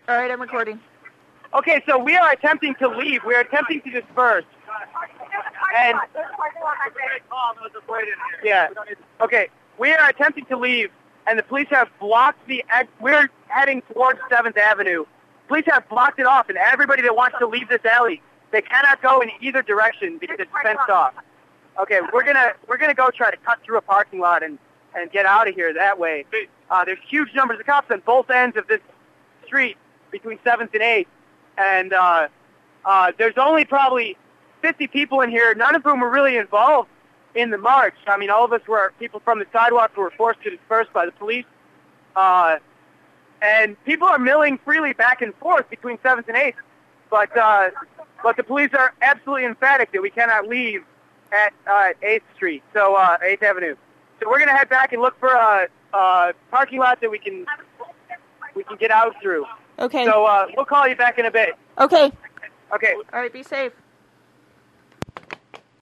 All right, I'm recording. Okay, so we are attempting to leave. We are attempting to disperse. And yeah. Okay, we are attempting to leave, and the police have blocked we're heading towards 7th Avenue. Police have blocked it off, and everybody that wants to leave this alley, they cannot go in either direction because it's fenced off. Okay, we're gonna go try to cut through a parking lot and get out of here that way. There's huge numbers of cops on both ends of this street between 7th and 8th, and there's only probably 50 people in here, none of whom were really involved in the march. I mean, all of us were people from the sidewalk who were forced to disperse by the police, and people are milling freely back and forth between 7th and 8th, but the police are absolutely emphatic that we cannot leave at 8th Street, so 8th Avenue. So we're going to head back and look for a parking lot that we can get out through. Okay. So we'll call you back in a bit. Okay. Okay. All right, be safe.